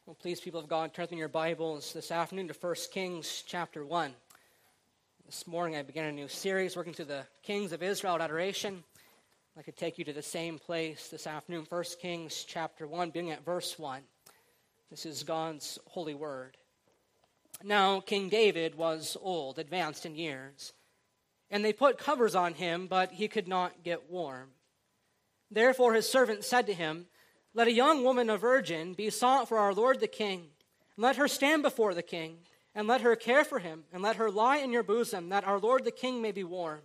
Well, please, people of God, turn in your Bibles this afternoon to 1 Kings chapter 1. This morning I began a new series working through the kings of Israel at adoration. I could take you to the same place this afternoon, 1 Kings chapter 1, beginning at verse 1. This is God's holy word. Now King David was old, advanced in years, and they put covers on him, but he could not get warm. Therefore his servant said to him, "Let a young woman, a virgin, be sought for our lord the king, and let her stand before the king, and let her care for him, and let her lie in your bosom, that our lord the king may be warm."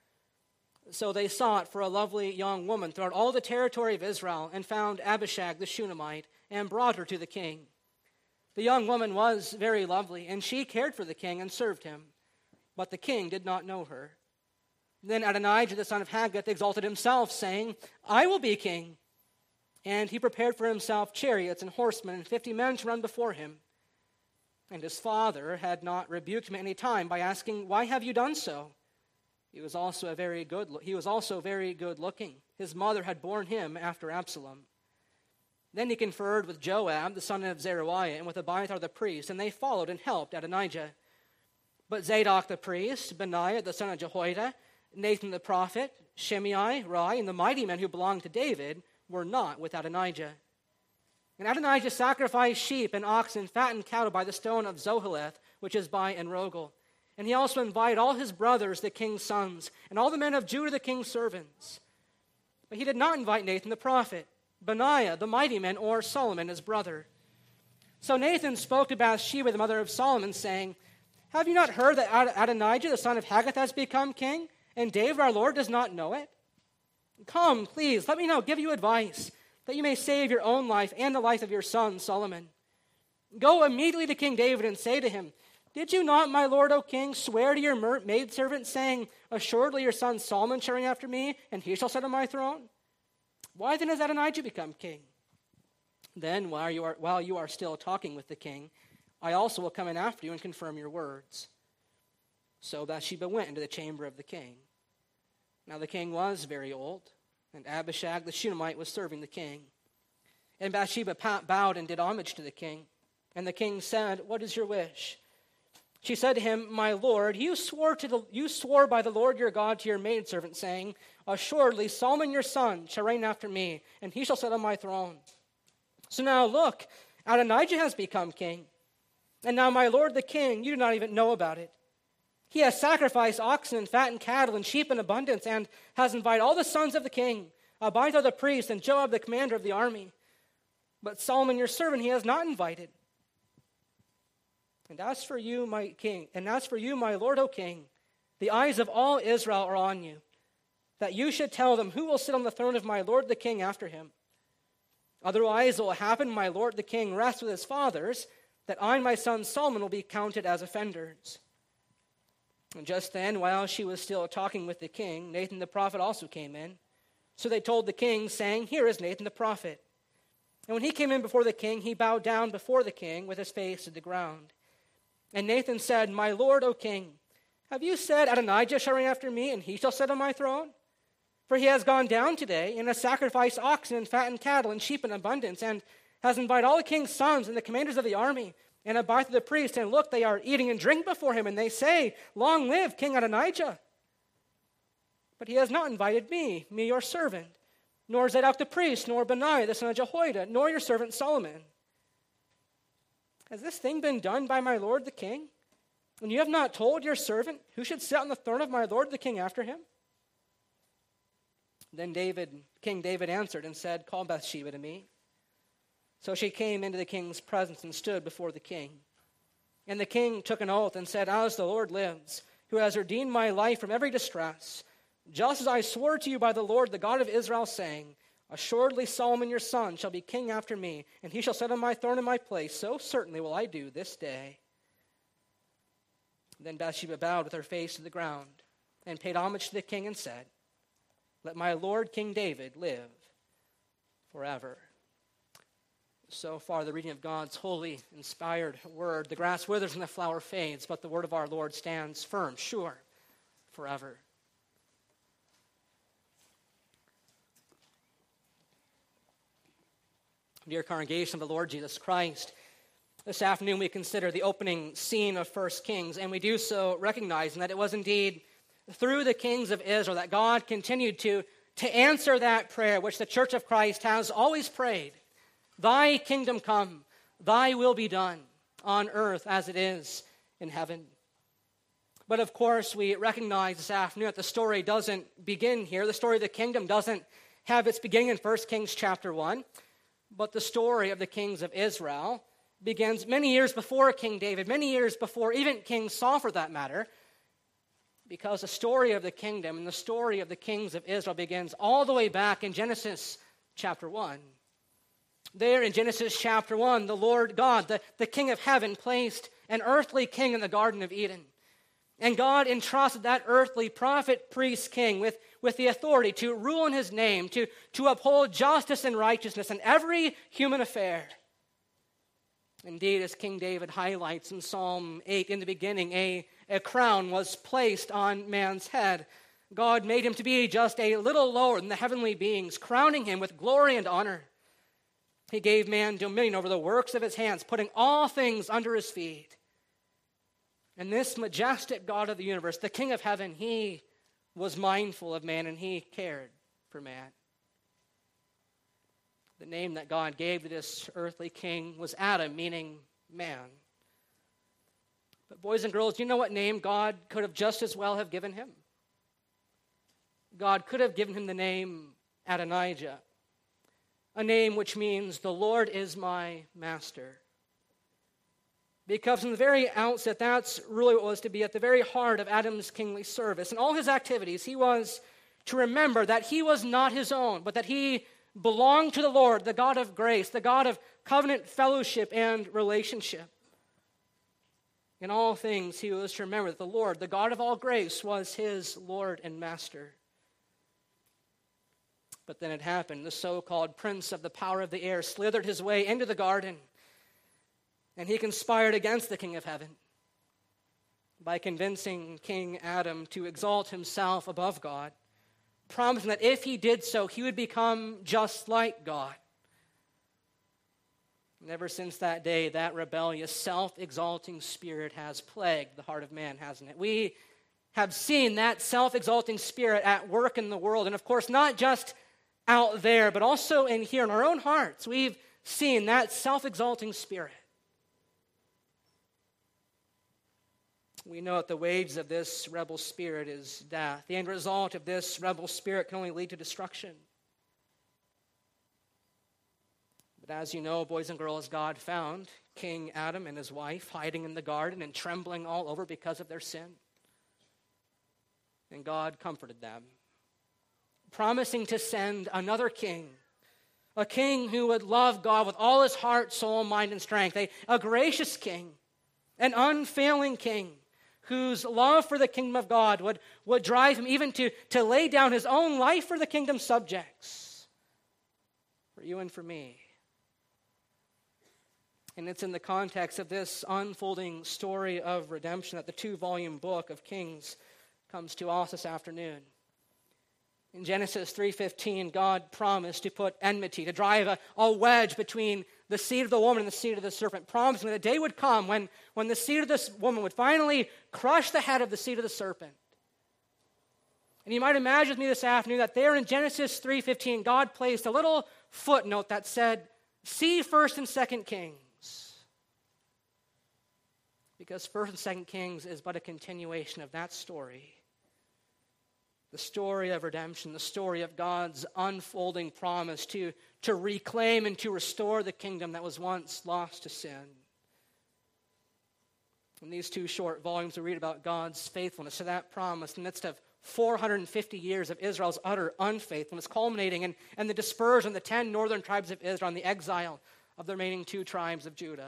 So they sought for a lovely young woman throughout all the territory of Israel, and found Abishag the Shunammite, and brought her to the king. The young woman was very lovely, and she cared for the king and served him, but the king did not know her. Then Adonijah the son of Haggith exalted himself, saying, "I will be king." And he prepared for himself chariots and horsemen, and 50 men to run before him. And his father had not rebuked him at any time by asking, "Why have you done so?" He was also very good looking. His mother had borne him after Absalom. Then he conferred with Joab, the son of Zeruiah, and with Abiathar the priest, and they followed and helped Adonijah. But Zadok the priest, Benaiah the son of Jehoiada, Nathan the prophet, Shimei, Rai, and the mighty men who belonged to David were not with Adonijah. And Adonijah sacrificed sheep and oxen and fattened cattle by the stone of Zoheleth, which is by Enrogel. And he also invited all his brothers, the king's sons, and all the men of Judah, the king's servants. But he did not invite Nathan the prophet, Benaiah, the mighty men, or Solomon, his brother. So Nathan spoke to Bathsheba, the mother of Solomon, saying, "Have you not heard that Adonijah, the son of Haggith, has become king, and David our Lord does not know it? Come, please, let me now give you advice, that you may save your own life and the life of your son Solomon. Go immediately to King David and say to him, 'Did you not, my lord, O king, swear to your maidservant, saying, Assuredly your son Solomon shall reign after me, and he shall sit on my throne? Why then has Adonijah become king? Then, while you are still talking with the king, I also will come in after you and confirm your words.' So Bathsheba went into the chamber of the king. Now the king was very old, and Abishag the Shunammite was serving the king. And Bathsheba bowed and did homage to the king. And the king said, 'What is your wish?' She said to him, 'My lord, you swore by the Lord your God to your maidservant, saying, Assuredly Solomon your son shall reign after me, and he shall sit on my throne. So now look, Adonijah has become king. And now my lord the king, you do not even know about it. He has sacrificed oxen and fattened cattle and sheep in abundance, and has invited all the sons of the king, Abiathar the priest, and Joab the commander of the army. But Solomon your servant he has not invited. And as for you, my king, and as for you, my lord, O king, the eyes of all Israel are on you, that you should tell them who will sit on the throne of my lord the king after him. Otherwise it will happen, my lord the king rests with his fathers, that I and my son Solomon will be counted as offenders.' And just then, while she was still talking with the king, Nathan the prophet also came in. So they told the king, saying, 'Here is Nathan the prophet.' And when he came in before the king, he bowed down before the king with his face to the ground. And Nathan said, 'My lord, O king, have you said, Adonijah shall reign after me, and he shall sit on my throne? For he has gone down today, and has sacrificed oxen and fattened cattle and sheep in abundance, and has invited all the king's sons and the commanders of the army, and Abiathar the priest, and look, they are eating and drinking before him, and they say, Long live King Adonijah. But he has not invited me your servant, nor Zadok the priest, nor Benaiah the son of Jehoiada, nor your servant Solomon. Has this thing been done by my lord the king? And you have not told your servant who should sit on the throne of my lord the king after him?' Then King David answered and said, 'Call Bathsheba to me.' So she came into the king's presence and stood before the king. And the king took an oath and said, 'As the Lord lives, who has redeemed my life from every distress, just as I swore to you by the Lord, the God of Israel, saying, Assuredly Solomon your son shall be king after me, and he shall sit on my throne in my place, so certainly will I do this day.' Then Bathsheba bowed with her face to the ground, and paid homage to the king and said, 'Let my lord King David live forever.'" So far, the reading of God's holy, inspired word. The grass withers and the flower fades, but the word of our Lord stands firm, sure, forever. Dear congregation of the Lord Jesus Christ, This afternoon we consider the opening scene of 1 Kings, and we do so recognizing that it was indeed through the kings of Israel that God continued to answer that prayer which the Church of Christ has always prayed. Thy kingdom come, thy will be done on earth as it is in heaven. But of course, we recognize this afternoon that the story doesn't begin here. The story of the kingdom doesn't have its beginning in 1 Kings chapter 1. But the story of the kings of Israel begins many years before King David, many years before even King Saul for that matter, because the story of the kingdom and the story of the kings of Israel begins all the way back in Genesis chapter 1. There in Genesis chapter 1, the Lord God, the King of heaven, placed an earthly king in the Garden of Eden. And God entrusted that earthly prophet, priest, king with the authority to rule in his name, to uphold justice and righteousness in every human affair. Indeed, as King David highlights in Psalm 8, in the beginning, a crown was placed on man's head. God made him to be just a little lower than the heavenly beings, crowning him with glory and honor. He gave man dominion over the works of his hands, putting all things under his feet. And this majestic God of the universe, the King of heaven, he was mindful of man and he cared for man. The name that God gave to this earthly king was Adam, meaning man. But boys and girls, do you know what name God could have just as well have given him? God could have given him the name Adonijah, a name which means the Lord is my master. Because from the very outset, that's really what was to be at the very heart of Adam's kingly service. In all his activities, he was to remember that he was not his own, but that he belonged to the Lord, the God of grace, the God of covenant fellowship and relationship. In all things, he was to remember that the Lord, the God of all grace, was his Lord and master. But then it happened. The so-called prince of the power of the air slithered his way into the garden, and he conspired against the King of heaven by convincing King Adam to exalt himself above God, promising that if he did so, he would become just like God. And ever since that day, that rebellious, self-exalting spirit has plagued the heart of man, hasn't it? We have seen that self-exalting spirit at work in the world, and of course, not just out there, but also in here in our own hearts. We've seen that self-exalting spirit. We know that the wages of this rebel spirit is death. The end result of this rebel spirit can only lead to destruction. But as you know, boys and girls, God found King Adam and his wife hiding in the garden and trembling all over because of their sin. And God comforted them, promising to send another king, a king who would love God with all his heart, soul, mind, and strength, a gracious king, an unfailing king, whose love for the kingdom of God would drive him even to lay down his own life for the kingdom's subjects, for you and for me. And it's in the context of this unfolding story of redemption that the 2-volume book of Kings comes to us this afternoon. In Genesis 3:15, God promised to put enmity, to drive a wedge between the seed of the woman and the seed of the serpent, promising that a day would come when the seed of this woman would finally crush the head of the seed of the serpent. And you might imagine with me this afternoon that there in Genesis 3:15, God placed a little footnote that said, see 1st and 2nd Kings. Because 1st and 2nd Kings is but a continuation of that story. The story of redemption, the story of God's unfolding promise to reclaim and to restore the kingdom that was once lost to sin. In these 2 short volumes, we read about God's faithfulness to that promise in the midst of 450 years of Israel's utter unfaithfulness, culminating in the dispersion of the 10 northern tribes of Israel and the exile of the remaining 2 tribes of Judah.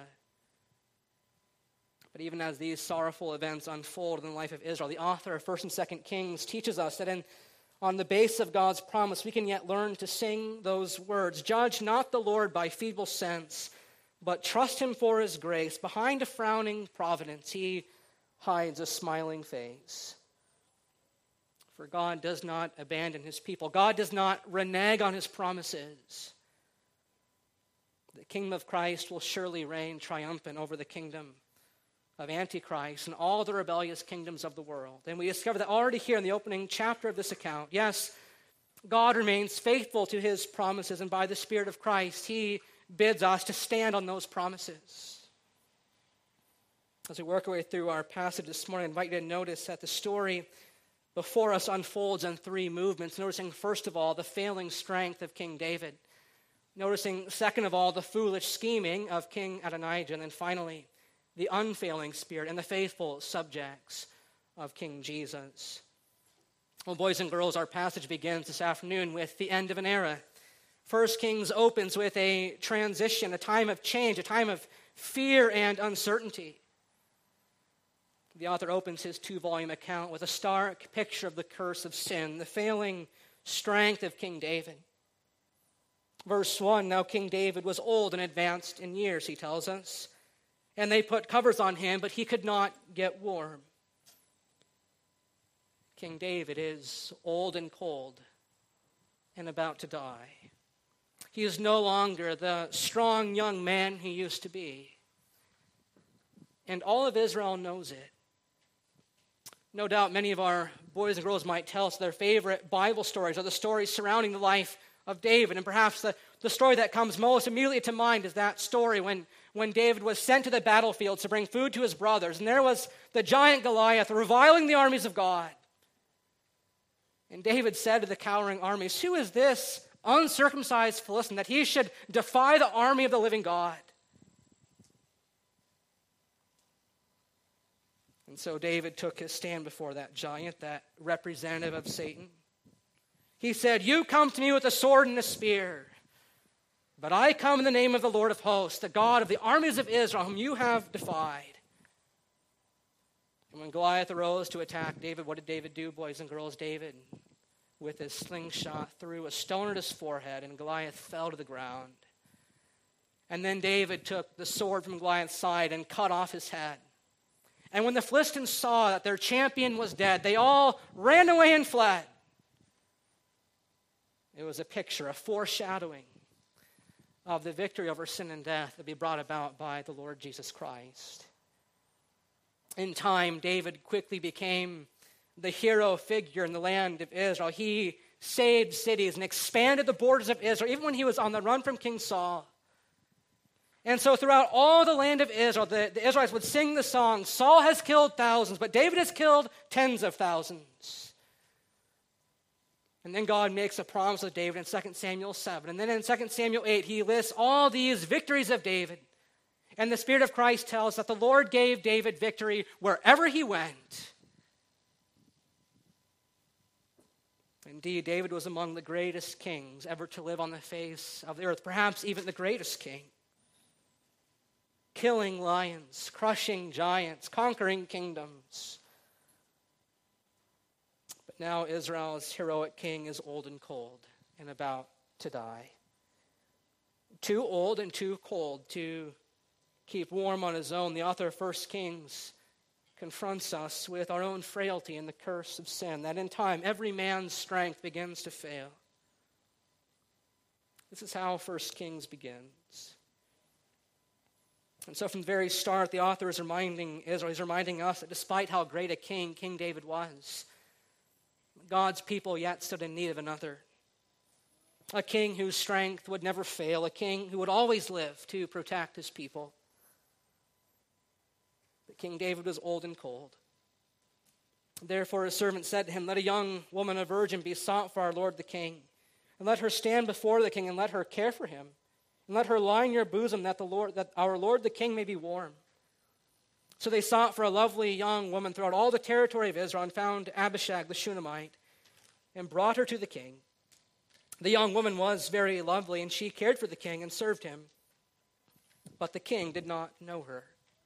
But even as these sorrowful events unfold in the life of Israel, the author of 1st and 2nd Kings teaches us that on the basis of God's promise, we can yet learn to sing those words, judge not the Lord by feeble sense, but trust him for his grace. Behind a frowning providence, he hides a smiling face. For God does not abandon his people. God does not renege on his promises. The kingdom of Christ will surely reign triumphant over the kingdom of Antichrist and all the rebellious kingdoms of the world. And we discover that already here in the opening chapter of this account. Yes, God remains faithful to his promises, and by the Spirit of Christ, he bids us to stand on those promises. As we work our way through our passage this morning, I invite you to notice that the story before us unfolds in three movements. Noticing, first of all, the failing strength of King David. Noticing, second of all, the foolish scheming of King Adonijah. And then finally, the unfailing spirit and the faithful subjects of King Jesus. Well, boys and girls, our passage begins this afternoon with the end of an era. 1 Kings opens with a transition, a time of change, a time of fear and uncertainty. The author opens his 2-volume account with a stark picture of the curse of sin, the failing strength of King David. Verse 1, now King David was old and advanced in years, he tells us, and they put covers on him, but he could not get warm. King David is old and cold and about to die. He is no longer the strong young man he used to be. And all of Israel knows it. No doubt many of our boys and girls might tell us their favorite Bible stories are the stories surrounding the life of David. And perhaps the story that comes most immediately to mind is that story when David was sent to the battlefield to bring food to his brothers. And there was the giant Goliath reviling the armies of God. And David said to the cowering armies, who is this uncircumcised Philistine that he should defy the army of the living God? And so David took his stand before that giant, that representative of Satan. He said, you come to me with a sword and a spear, but I come in the name of the Lord of hosts, the God of the armies of Israel, whom you have defied. And when Goliath arose to attack David, what did David do, boys and girls? David, with his slingshot, threw a stone at his forehead, and Goliath fell to the ground. And then David took the sword from Goliath's side and cut off his head. And when the Philistines saw that their champion was dead, they all ran away and fled. It was a picture, a foreshadowing of the victory over sin and death that would be brought about by the Lord Jesus Christ. In time, David quickly became the hero figure in the land of Israel. He saved cities and expanded the borders of Israel, even when he was on the run from King Saul. And so throughout all the land of Israel, the Israelites would sing the song, Saul has killed thousands, but David has killed tens of thousands. And then God makes a promise with David in 2 Samuel 7. And then in 2 Samuel 8, he lists all these victories of David. And the Spirit of Christ tells that the Lord gave David victory wherever he went. Indeed, David was among the greatest kings ever to live on the face of the earth, perhaps even the greatest king. Killing lions, crushing giants, conquering kingdoms. But now Israel's heroic king is old and cold and about to die. Too old and too cold to keep warm on his own. The author of 1 Kings confronts us with our own frailty and the curse of sin, that in time every man's strength begins to fail. This is how 1 Kings begins. And so from the very start, the author is reminding Israel, he's reminding us that despite how great a king King David was, God's people yet stood in need of another. A king whose strength would never fail, a king who would always live to protect his people. But King David was old and cold. Therefore his servant said to him, let a young woman, a virgin, be sought for our Lord the king, and let her stand before the king, and let her care for him, and let her lie in your bosom, that our Lord the king may be warm. So they sought for a lovely young woman throughout all the territory of Israel, and found Abishag the Shunammite, and brought her to the king. The young woman was very lovely, and she cared for the king and served him. But the king did not know her.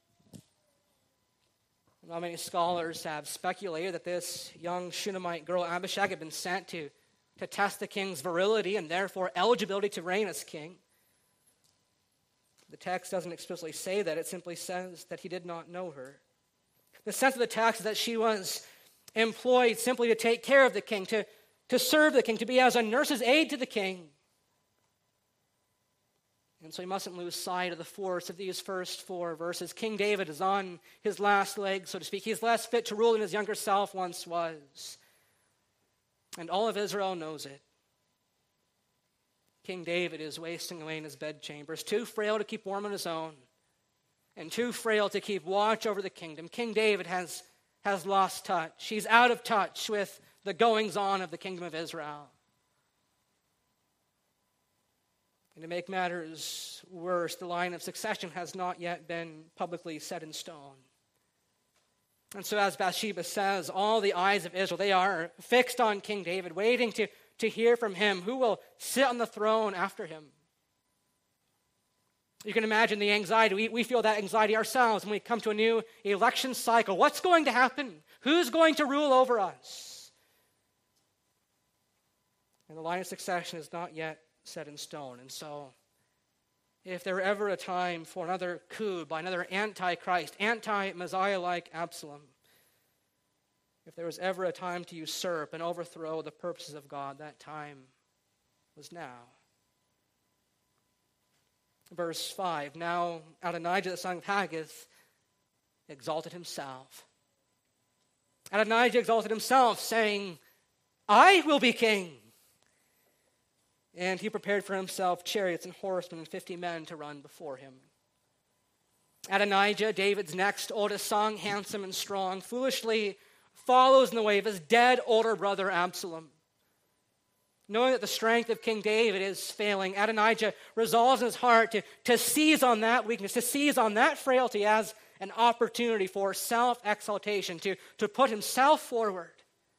Now, many scholars have speculated that this young Shunammite girl, Abishag, had been sent to test the king's virility and therefore eligibility to reign as king. The text doesn't explicitly say that. It simply says that he did not know her. The sense of the text is that she was employed simply to take care of the king, to serve the king, to be as a nurse's aide to the king. And so we mustn't lose sight of the force of these first 4 verses. King David is on his last leg, so to speak. He's less fit to rule than his younger self once was. And all of Israel knows it. King David is wasting away in his bedchambers, too frail to keep warm on his own, and too frail to keep watch over the kingdom. King David has lost touch. He's out of touch with the goings-on of the kingdom of Israel. And to make matters worse, the line of succession has not yet been publicly set in stone. And so as Bathsheba says, all the eyes of Israel, they are fixed on King David, waiting to hear from him who will sit on the throne after him. You can imagine the anxiety. We feel that anxiety ourselves when we come to a new election cycle. What's going to happen? Who's going to rule over us? And the line of succession is not yet set in stone. And so, if there were ever a time for another coup by another antichrist, anti-Messiah like Absalom, if there was ever a time to usurp and overthrow the purposes of God, that time was now. Verse 5, now Adonijah the son of Haggith exalted himself. Adonijah exalted himself, saying, I will be king. And he prepared for himself chariots and horsemen and 50 men to run before him. Adonijah, David's next oldest son, handsome and strong, foolishly follows in the way of his dead older brother Absalom. Knowing that the strength of King David is failing, Adonijah resolves in his heart to seize on that weakness, to seize on that frailty as an opportunity for self-exaltation, to put himself forward.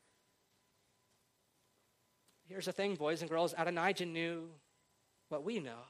Here's the thing, boys and girls. Adonijah knew what we know.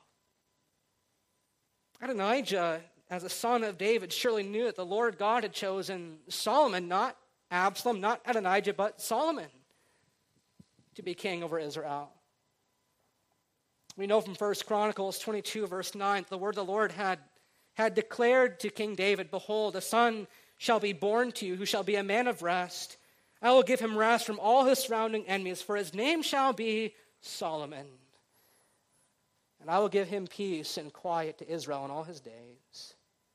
Adonijah, as a son of David, surely knew that the Lord God had chosen Solomon, not Absalom, not Adonijah, but Solomon, to be king over Israel. We know from 1 Chronicles 22, verse 9, the word of the Lord had declared to King David, behold, a son shall be born to you, who shall be a man of rest. I will give him rest from all his surrounding enemies, for his name shall be Solomon. And I will give him peace and quiet to Israel in all his days.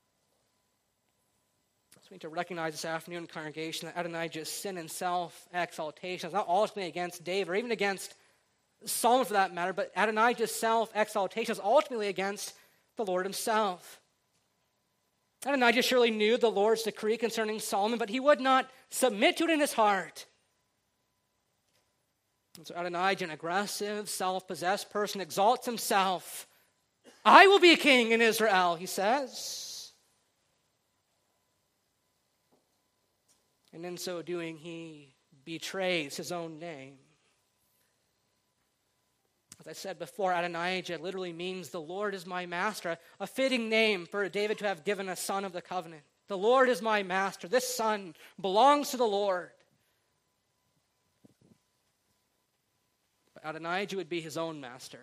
So we need to recognize this afternoon, congregation, that Adonijah's sin and self-exaltation is not ultimately against David, or even against Solomon for that matter, but Adonijah's self-exaltation is ultimately against the Lord himself. Adonijah surely knew the Lord's decree concerning Solomon, but he would not submit to it in his heart. And so Adonijah, an aggressive, self-possessed person, exalts himself. I will be a king in Israel, he says. And in so doing, he betrays his own name. As I said before, Adonijah literally means the Lord is my master, a fitting name for David to have given a son of the covenant. The Lord is my master. This son belongs to the Lord. But Adonijah would be his own master.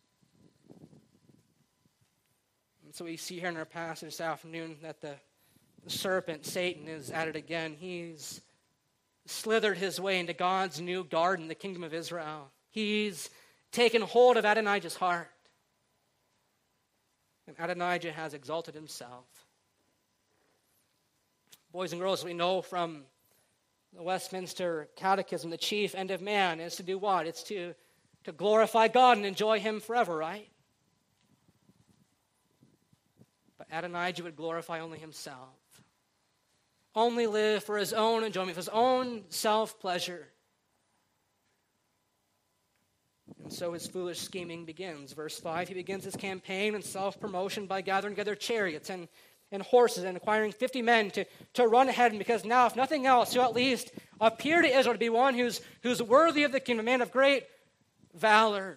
And so we see here in our passage this afternoon that the serpent, Satan, is at it again. He's slithered his way into God's new garden, the kingdom of Israel. He's taken hold of Adonijah's heart. And Adonijah has exalted himself. Boys and girls, we know from the Westminster Catechism, the chief end of man is to do what? It's to glorify God and enjoy him forever, right? But Adonijah would glorify only himself. Only live for his own enjoyment, for his own self-pleasure. And so his foolish scheming begins. Verse 5, he begins his campaign and self-promotion by gathering together chariots and horses and acquiring 50 men to run ahead of him, because now, if nothing else, he'll at least appear to Israel to be one who's worthy of the kingdom, a man of great valor.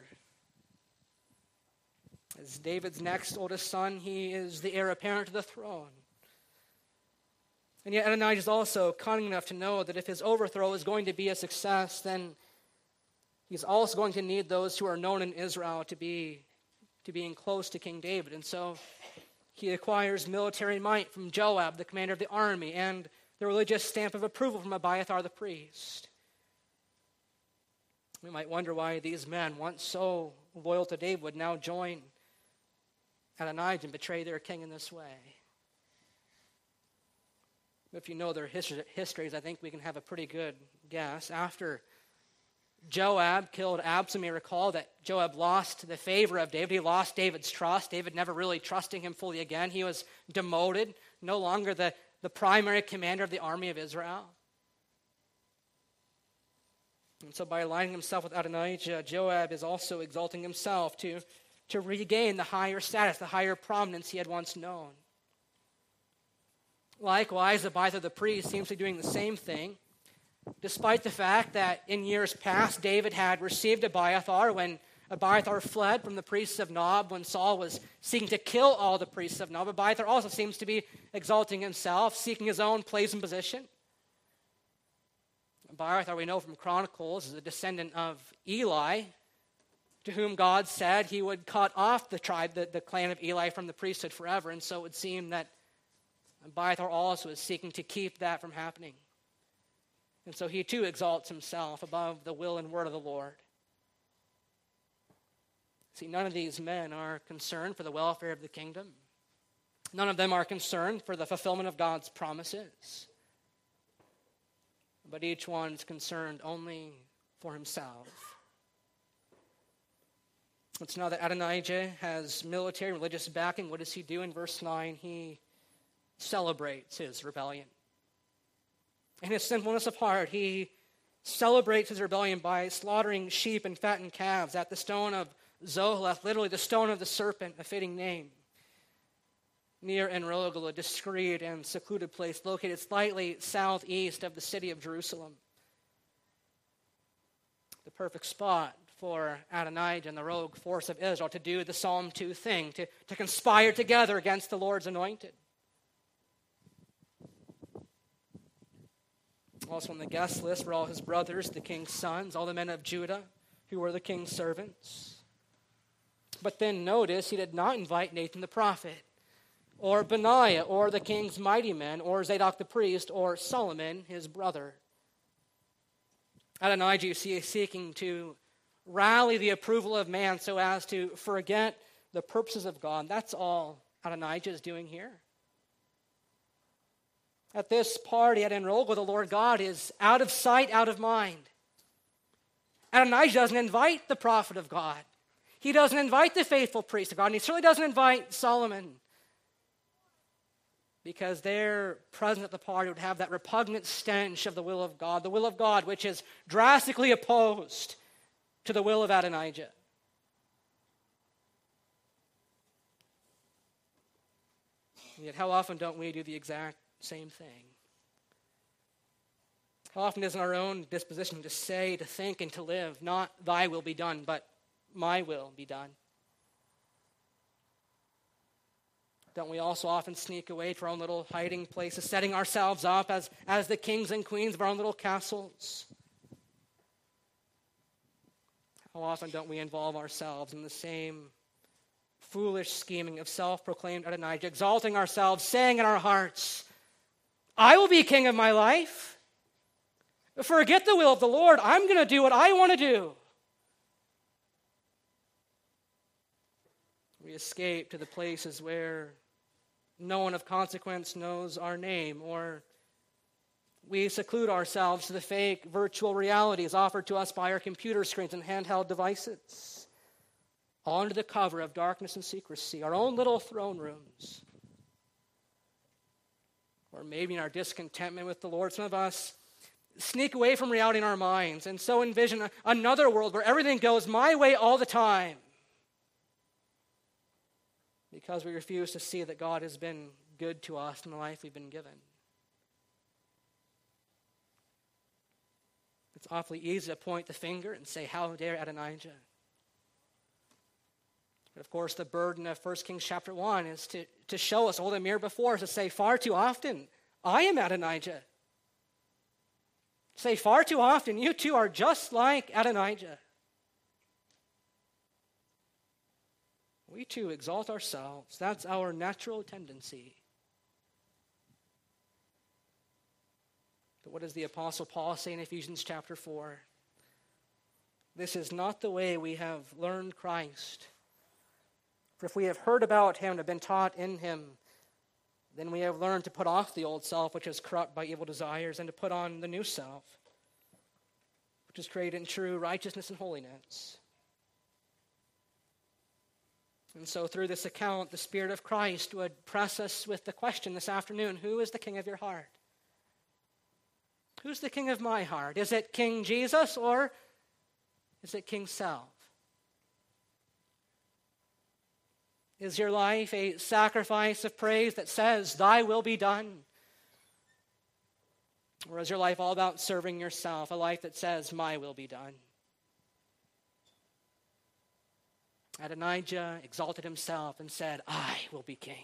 As David's next oldest son, he is the heir apparent to the throne. And yet Adonijah is also cunning enough to know that if his overthrow is going to be a success, then he's also going to need those who are known in Israel to being close to King David. And so he acquires military might from Joab, the commander of the army, and the religious stamp of approval from Abiathar the priest. We might wonder why these men, once so loyal to David, would now join Adonijah and betray their king in this way. If you know their histories, I think we can have a pretty good guess. After Joab killed Absalom, you recall that Joab lost the favor of David. He lost David's trust. David never really trusting him fully again. He was demoted, no longer the primary commander of the army of Israel. And so by aligning himself with Adonijah, Joab is also exalting himself to regain the higher status, the higher prominence he had once known. Likewise, Abiathar the priest seems to be doing the same thing, despite the fact that in years past David had received Abiathar when Abiathar fled from the priests of Nob when Saul was seeking to kill all the priests of Nob. Abiathar also seems to be exalting himself, seeking his own place and position. Abiathar, we know from Chronicles, is a descendant of Eli, to whom God said he would cut off the tribe, the clan of Eli, from the priesthood forever. And so it would seem that Abiathar also is seeking to keep that from happening. And so he too exalts himself above the will and word of the Lord. See, none of these men are concerned for the welfare of the kingdom. None of them are concerned for the fulfillment of God's promises. But each one is concerned only for himself. It's now that Adonijah has military and religious backing. What does he do in verse 9? He celebrates his rebellion. In his sinfulness of heart, he celebrates his rebellion by slaughtering sheep and fattened calves at the stone of Zoheleth, literally the stone of the serpent, a fitting name, near En-Rogel, a discreet and secluded place located slightly southeast of the city of Jerusalem. The perfect spot for Adonijah and the rogue force of Israel to do the Psalm 2 thing, to conspire together against the Lord's anointed. Also on the guest list were all his brothers, the king's sons, all the men of Judah, who were the king's servants. But then notice he did not invite Nathan the prophet, or Benaiah, or the king's mighty men, or Zadok the priest, or Solomon, his brother. Adonijah, you see, is seeking to rally the approval of man so as to forget the purposes of God. That's all Adonijah is doing here. At this party at En-Rogel, the Lord God is out of sight, out of mind. Adonijah doesn't invite the prophet of God. He doesn't invite the faithful priest of God, and he certainly doesn't invite Solomon, because their presence at the party would have that repugnant stench of the will of God which is drastically opposed to the will of Adonijah. Yet how often don't we do the exact same thing? How often is in our own disposition to say, to think, and to live, not thy will be done, but my will be done? Don't we also often sneak away to our own little hiding places, setting ourselves up as the kings and queens of our own little castles? How often don't we involve ourselves in the same foolish scheming of self-proclaimed Adonijah, exalting ourselves, saying in our hearts, I will be king of my life. Forget the will of the Lord. I'm going to do what I want to do. We escape to the places where no one of consequence knows our name, or we seclude ourselves to the fake virtual realities offered to us by our computer screens and handheld devices, all under the cover of darkness and secrecy, our own little throne rooms. Or maybe in our discontentment with the Lord, some of us sneak away from reality in our minds and so envision another world where everything goes my way all the time, because we refuse to see that God has been good to us in the life we've been given. It's awfully easy to point the finger and say, how dare Adonijah? But of course, the burden of 1 Kings chapter 1 is to show us, hold a mirror before us, to say far too often, I am Adonijah. Say far too often, you too are just like Adonijah. We too exalt ourselves. That's our natural tendency. But what does the Apostle Paul say in Ephesians chapter 4? This is not the way we have learned Christ For if we have heard about him and have been taught in him, then we have learned to put off the old self, which is corrupt by evil desires, and to put on the new self, which is created in true righteousness and holiness. And so through this account, the Spirit of Christ would press us with the question this afternoon, who is the king of your heart? Who's the king of my heart? Is it King Jesus or is it King Self? Is your life a sacrifice of praise that says, thy will be done? Or is your life all about serving yourself, a life that says, my will be done? Adonijah exalted himself and said, I will be king.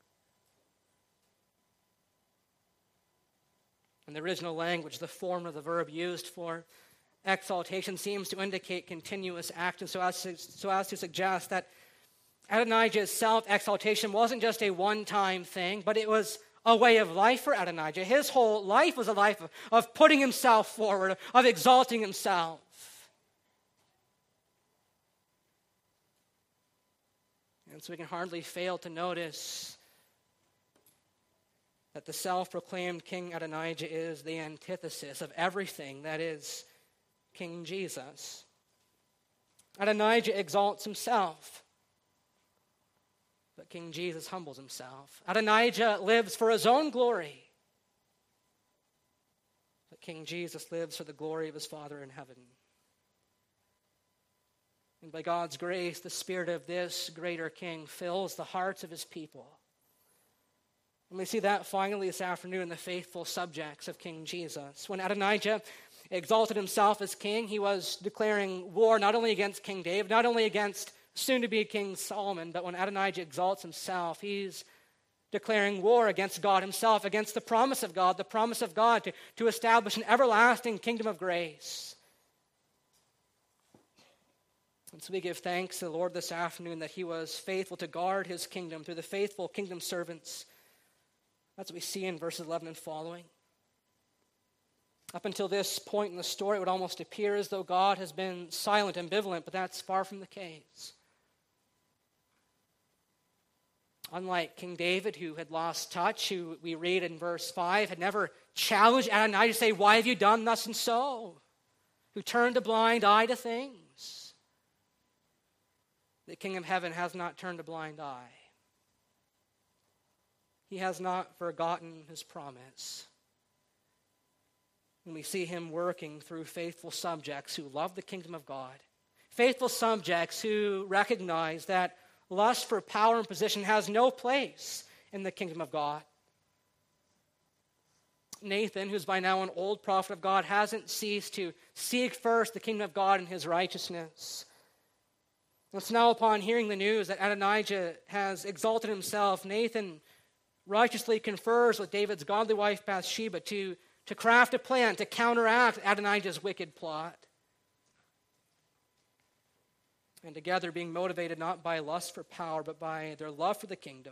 In the original language, the form of the verb used for exaltation seems to indicate continuous action, so as to suggest that Adonijah's self-exaltation wasn't just a one-time thing, but it was a way of life for Adonijah. His whole life was a life of putting himself forward, of exalting himself. And so we can hardly fail to notice that the self-proclaimed King Adonijah is the antithesis of everything that is King Jesus. Adonijah exalts himself, but King Jesus humbles himself. Adonijah lives for his own glory, but King Jesus lives for the glory of his Father in heaven. And by God's grace, the spirit of this greater king fills the hearts of his people. And we see that finally this afternoon in the faithful subjects of King Jesus. When Adonijah exalted himself as king, he was declaring war not only against King David, not only against soon-to-be King Solomon, but when Adonijah exalts himself, he's declaring war against God himself, against the promise of God to establish an everlasting kingdom of grace. And so we give thanks to the Lord this afternoon that he was faithful to guard his kingdom through the faithful kingdom servants. That's what we see in verses 11 and following. Up until this point in the story, it would almost appear as though God has been silent, ambivalent, but that's far from the case. Unlike King David, who had lost touch, who we read in verse 5, had never challenged Adonijah to say, why have you done thus and so? Who turned a blind eye to things. The King of heaven has not turned a blind eye. He has not forgotten his promise. And we see him working through faithful subjects who love the kingdom of God. Faithful subjects who recognize that lust for power and position has no place in the kingdom of God. Nathan, who's by now an old prophet of God, hasn't ceased to seek first the kingdom of God and his righteousness. And so now upon hearing the news that Adonijah has exalted himself, Nathan righteously confers with David's godly wife Bathsheba to craft a plan to counteract Adonijah's wicked plot. And together being motivated not by lust for power, but by their love for the kingdom,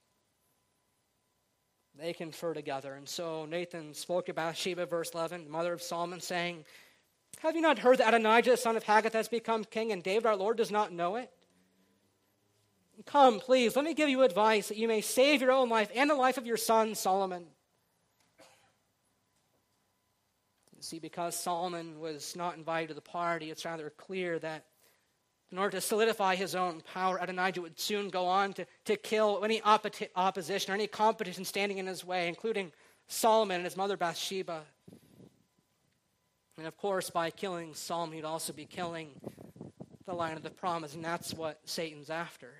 they confer together. And so Nathan spoke to Bathsheba, verse 11, the mother of Solomon, saying, have you not heard that Adonijah, the son of Haggith, has become king, and David our Lord does not know it? Come, please, let me give you advice that you may save your own life and the life of your son Solomon. You see, because Solomon was not invited to the party, it's rather clear that in order to solidify his own power, Adonijah would soon go on to kill any opposition or any competition standing in his way, including Solomon and his mother Bathsheba. And of course, by killing Solomon, he'd also be killing the line of the promise, and that's what Satan's after.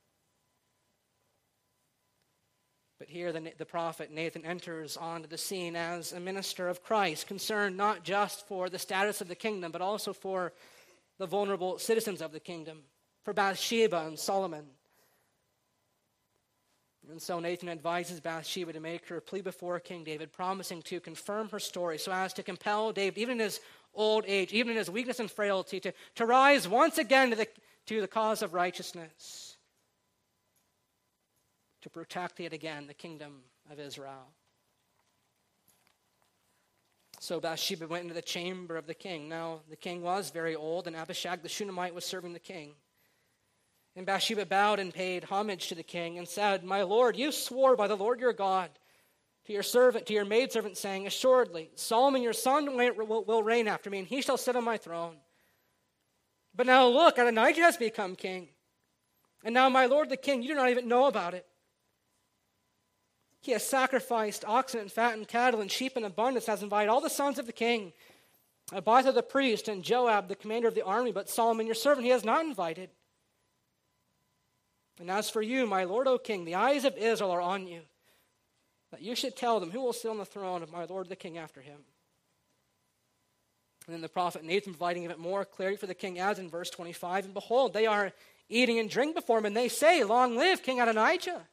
But here the prophet Nathan enters onto the scene as a minister of Christ, concerned not just for the status of the kingdom, but also for the vulnerable citizens of the kingdom, for Bathsheba and Solomon. And so Nathan advises Bathsheba to make her plea before King David, promising to confirm her story so as to compel David, even in his old age, even in his weakness and frailty, to rise once again to the cause of righteousness, to protect yet again the kingdom of Israel. So Bathsheba went into the chamber of the king. Now the king was very old, and Abishag the Shunammite was serving the king. And Bathsheba bowed and paid homage to the king and said, "My lord, you swore by the Lord your God to your servant, to your maidservant, saying, assuredly, Solomon your son will reign after me, and he shall sit on my throne. But now look, Adonijah has become king. And now, my lord the king, you do not even know about it. He has sacrificed oxen and fattened cattle and sheep in abundance, has invited all the sons of the king, Abiathar the priest and Joab the commander of the army, but Solomon your servant he has not invited. And as for you, my lord, O king, the eyes of Israel are on you, that you should tell them who will sit on the throne of my lord the king after him." And then the prophet Nathan providing even more clarity for the king adds in verse 25, "And behold, they are eating and drink before him, and they say, Long live King Adonijah.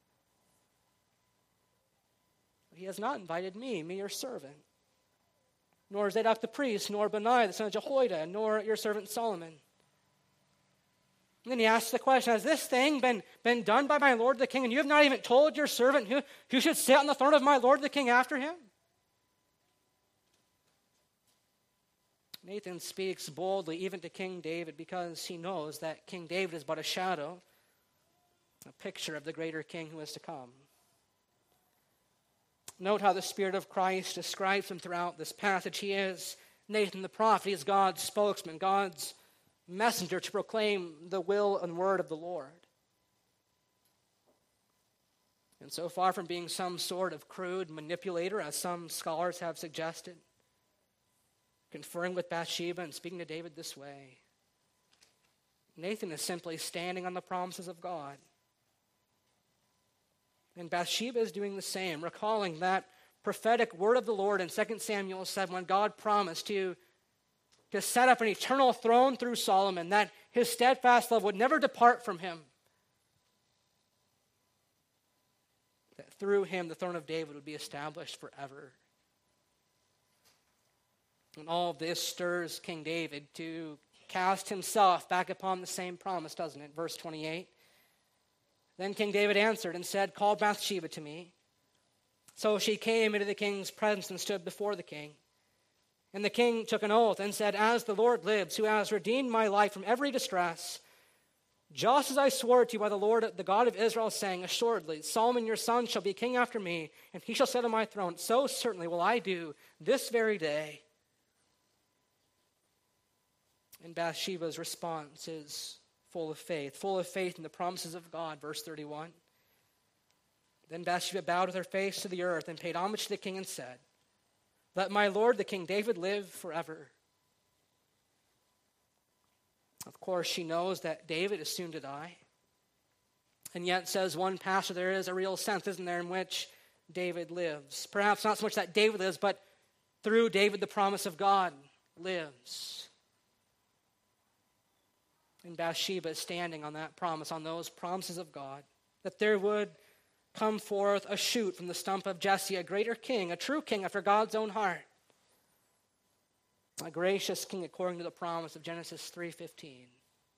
But he has not invited me, your servant, nor Zadok the priest, nor Benaiah the son of Jehoiada, nor your servant Solomon." And then he asks the question, has this thing been done by my lord the king, and you have not even told your servant who should sit on the throne of my lord the king after him? Nathan speaks boldly even to King David because he knows that King David is but a shadow, a picture of the greater king who is to come. Note how the Spirit of Christ describes him throughout this passage. He is Nathan the prophet. He is God's spokesman, God's messenger to proclaim the will and word of the Lord. And so far from being some sort of crude manipulator, as some scholars have suggested, conferring with Bathsheba and speaking to David this way, Nathan is simply standing on the promises of God. And Bathsheba is doing the same, recalling that prophetic word of the Lord in 2 Samuel 7 when God promised to set up an eternal throne through Solomon, that his steadfast love would never depart from him, that through him the throne of David would be established forever. And all of this stirs King David to cast himself back upon the same promise, doesn't it? Verse 28. Then King David answered and said, "Call Bathsheba to me." So she came into the king's presence and stood before the king. And the king took an oath and said, "As the Lord lives, who has redeemed my life from every distress, just as I swore to you by the Lord, the God of Israel, saying, assuredly, Solomon your son shall be king after me, and he shall sit on my throne. So certainly will I do this very day." And Bathsheba's response is full of faith in the promises of God. Verse 31. Then Bathsheba bowed with her face to the earth and paid homage to the king and said, "Let my lord, the King David, live forever." Of course, she knows that David is soon to die. And yet, says one pastor, there is a real sense, isn't there, in which David lives. Perhaps not so much that David lives, but through David, the promise of God lives. And Bathsheba is standing on that promise, on those promises of God, that there would come forth a shoot from the stump of Jesse, a greater king, a true king after God's own heart, a gracious king according to the promise of Genesis 3:15.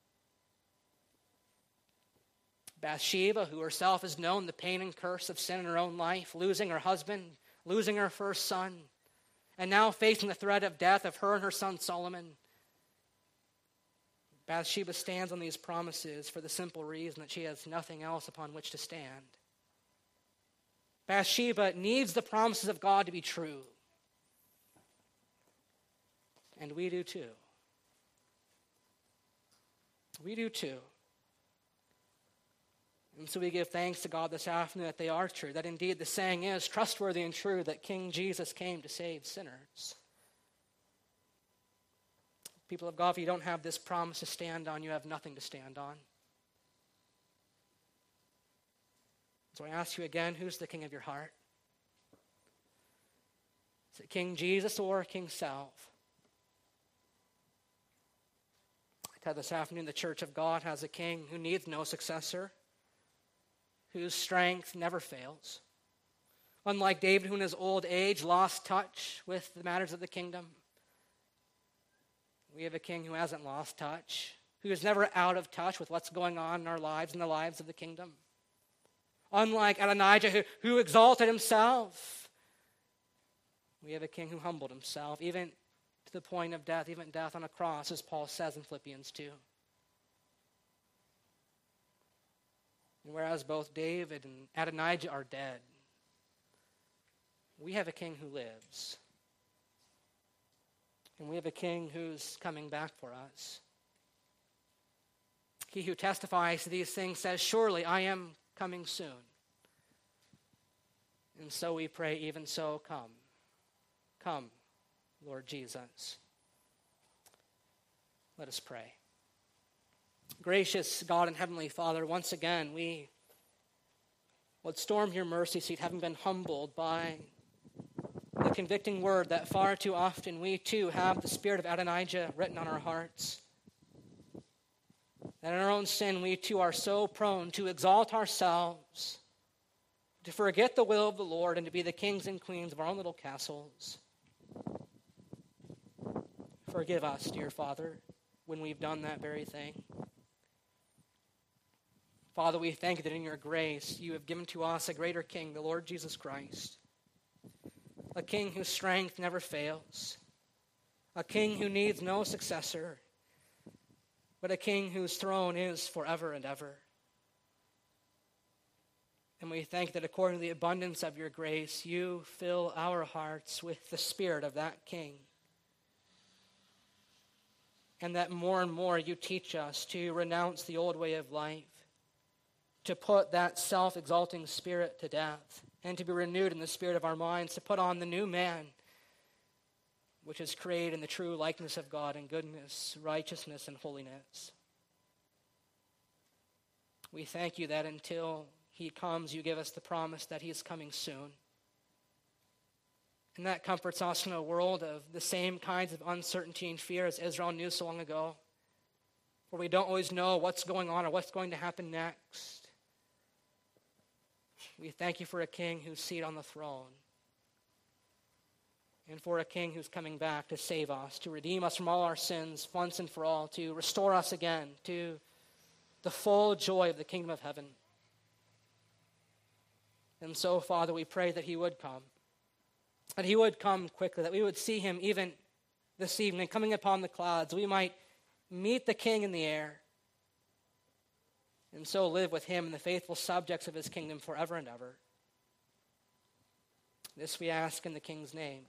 Bathsheba, who herself has known the pain and curse of sin in her own life, losing her husband, losing her first son, and now facing the threat of death of her and her son Solomon. Bathsheba stands on these promises for the simple reason that she has nothing else upon which to stand. Bathsheba needs the promises of God to be true. And we do too. We do too. And so we give thanks to God this afternoon that they are true, that indeed the saying is trustworthy and true, that King Jesus came to save sinners. People of God, if you don't have this promise to stand on, you have nothing to stand on. So I ask you again, who's the king of your heart? Is it King Jesus or King Self? I tell this afternoon the church of God has a king who needs no successor, whose strength never fails. Unlike David, who in his old age lost touch with the matters of the kingdom, we have a king who hasn't lost touch, who is never out of touch with what's going on in our lives and the lives of the kingdom. Unlike Adonijah, who exalted himself, we have a king who humbled himself, even to the point of death, even death on a cross, as Paul says in Philippians 2. And whereas both David and Adonijah are dead, we have a king who lives. And we have a king who's coming back for us. He who testifies to these things says, "Surely I am coming soon." And so we pray, even so, come. Come, Lord Jesus. Let us pray. Gracious God and Heavenly Father, once again we would storm your mercy seat, having been humbled by the convicting word that far too often we too have the spirit of Adonijah written on our hearts. That in our own sin we too are so prone to exalt ourselves, to forget the will of the Lord, and to be the kings and queens of our own little castles. Forgive us, dear Father, when we've done that very thing. Father, we thank you that in your grace you have given to us a greater king, the Lord Jesus Christ. A king whose strength never fails. A king who needs no successor, but a king whose throne is forever and ever. And we thank that according to the abundance of your grace, you fill our hearts with the spirit of that king. And that more and more you teach us to renounce the old way of life, to put that self-exalting spirit to death, and to be renewed in the spirit of our minds, to put on the new man, which is created in the true likeness of God in goodness, righteousness, and holiness. We thank you that until he comes, you give us the promise that he is coming soon. And that comforts us in a world of the same kinds of uncertainty and fear as Israel knew so long ago, where we don't always know what's going on or what's going to happen next. We thank you for a king who's seated on the throne, and for a king who's coming back to save us, to redeem us from all our sins once and for all, to restore us again to the full joy of the kingdom of heaven. And so, Father, we pray that he would come, that he would come quickly, that we would see him even this evening coming upon the clouds. We might meet the king in the air, and so live with him and the faithful subjects of his kingdom forever and ever. This we ask in the king's name.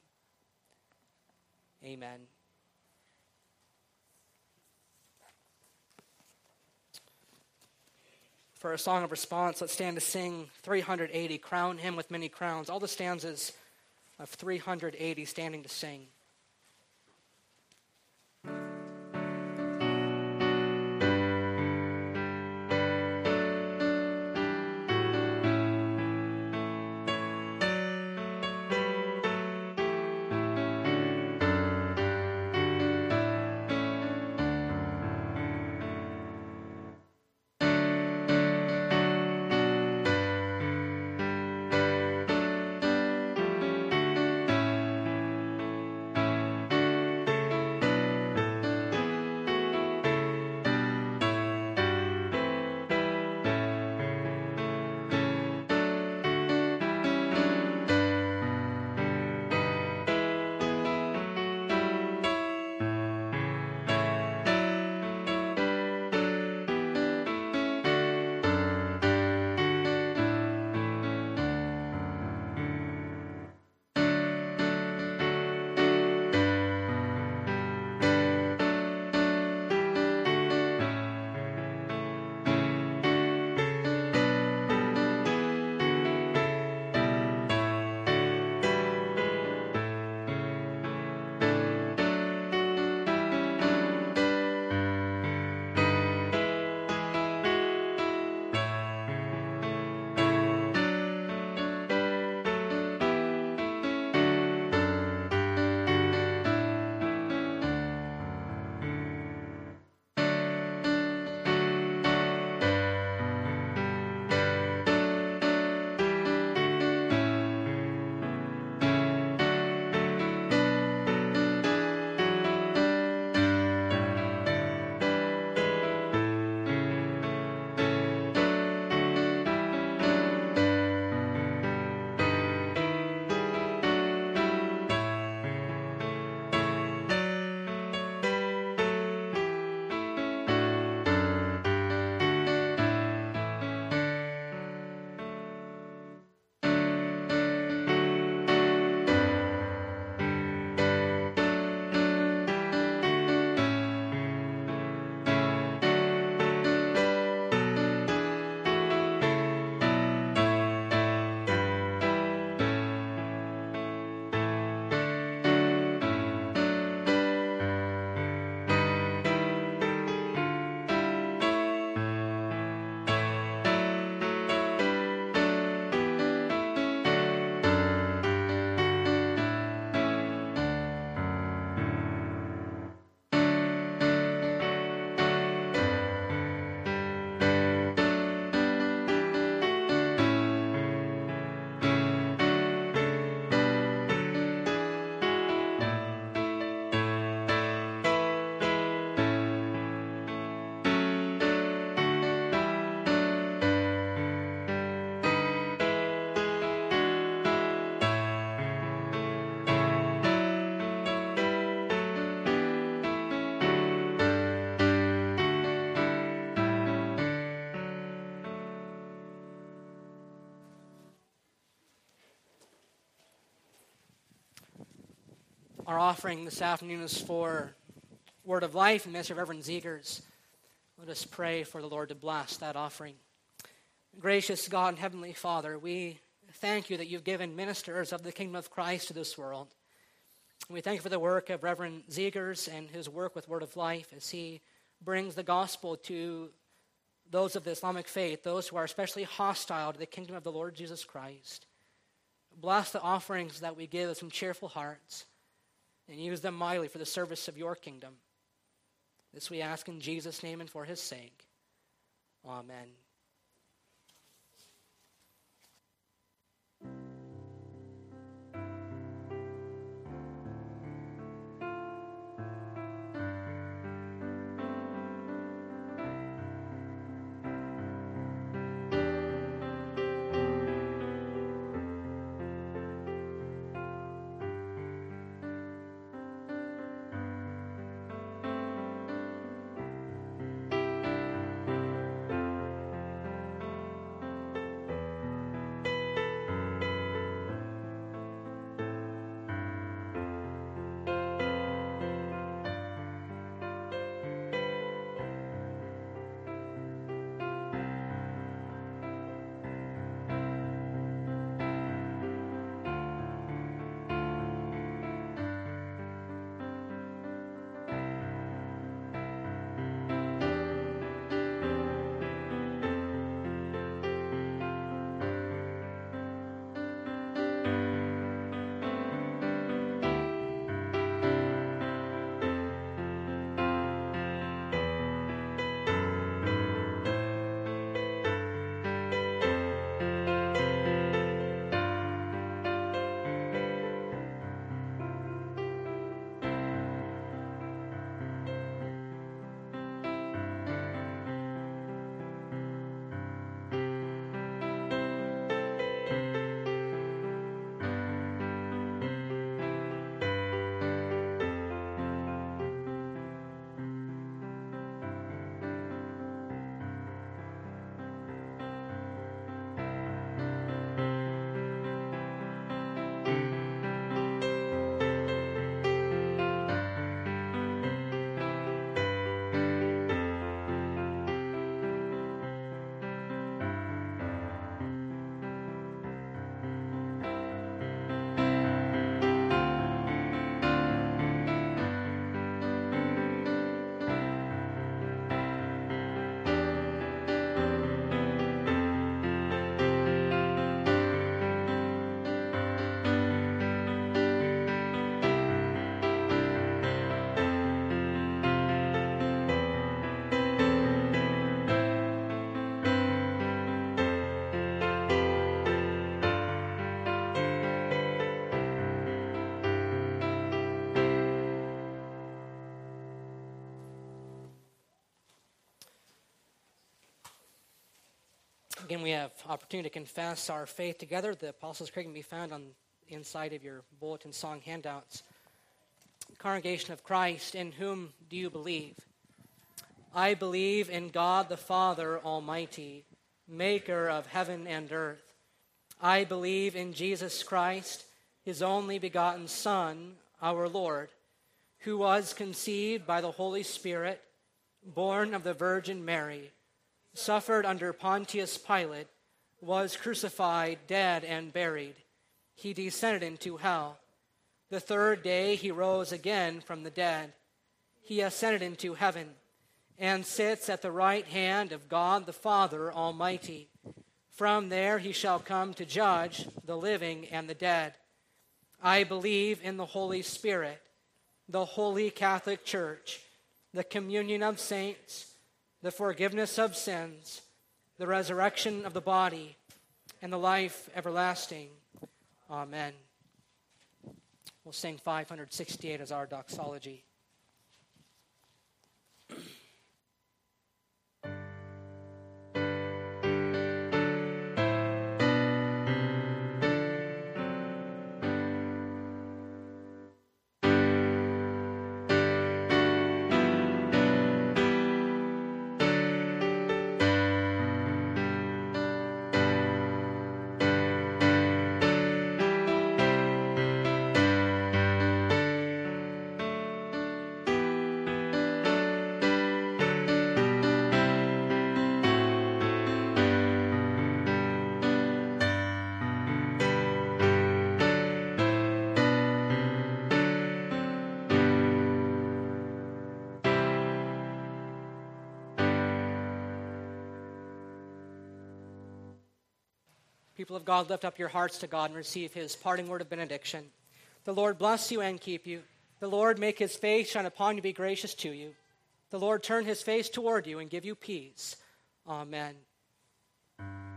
Amen. For a song of response, let's stand to sing 380, Crown Him with Many Crowns. All the stanzas of 380 standing to sing. Our offering this afternoon is for Word of Life and Ministry of Reverend Zegers. Let us pray for the Lord to bless that offering. Gracious God and Heavenly Father, we thank you that you've given ministers of the kingdom of Christ to this world. And we thank you for the work of Reverend Zegers and his work with Word of Life as he brings the gospel to those of the Islamic faith, those who are especially hostile to the kingdom of the Lord Jesus Christ. Bless the offerings that we give with some cheerful hearts and use them mightily for the service of your kingdom. This we ask in Jesus' name and for his sake. Amen. Again, we have opportunity to confess our faith together. The Apostles' Creed can be found on the inside of your bulletin song handouts. Congregation of Christ, in whom do you believe? I believe in God the Father Almighty, maker of heaven and earth. I believe in Jesus Christ, his only begotten Son, our Lord, who was conceived by the Holy Spirit, born of the Virgin Mary, suffered under Pontius Pilate, was crucified, dead, and buried. He descended into hell. The third day he rose again from the dead. He ascended into heaven and sits at the right hand of God the Father Almighty. From there he shall come to judge the living and the dead. I believe in the Holy Spirit, the Holy Catholic Church, the communion of saints, the forgiveness of sins, the resurrection of the body, and the life everlasting. Amen. We'll sing 568 as our doxology. People of God, lift up your hearts to God and receive his parting word of benediction. The Lord bless you and keep you. The Lord make his face shine upon you, be gracious to you. The Lord turn his face toward you and give you peace. Amen.